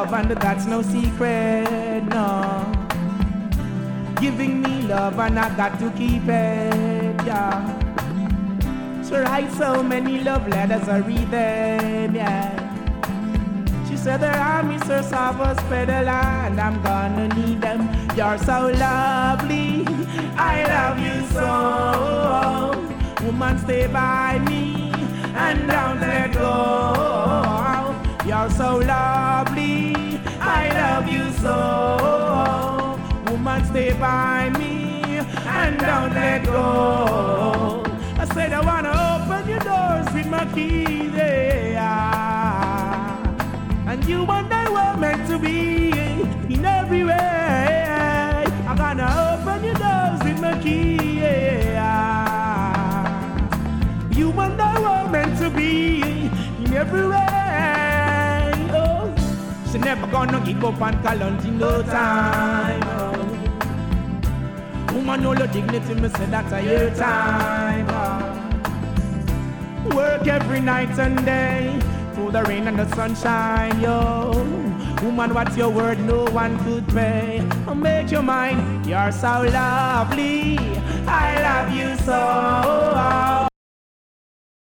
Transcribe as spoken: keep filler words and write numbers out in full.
love, and that's no secret, no. Giving me love, and I got to keep it, yeah. She writes so many love letters, I read them, yeah. She said there are Mister Savas Pedal, and I'm gonna need them. You're so lovely, I love you so. Woman, stay by me and don't let go. You're so lovely, I love you so. Woman, stay by me and don't let go. I said I wanna open your doors with my keys, yeah. And you and I were meant to be in every way. I'm gonna open your doors with my key, yeah. You and I were meant to be in every way. Oh, she never gonna give up and call on in no time. Oh. Woman, know your dignity, me say that's a your time. Oh. Work every night and day, through the rain and the sunshine, yo. Woman, what's your word? No one could pay. Oh, make your mind, you're so lovely, I love you so.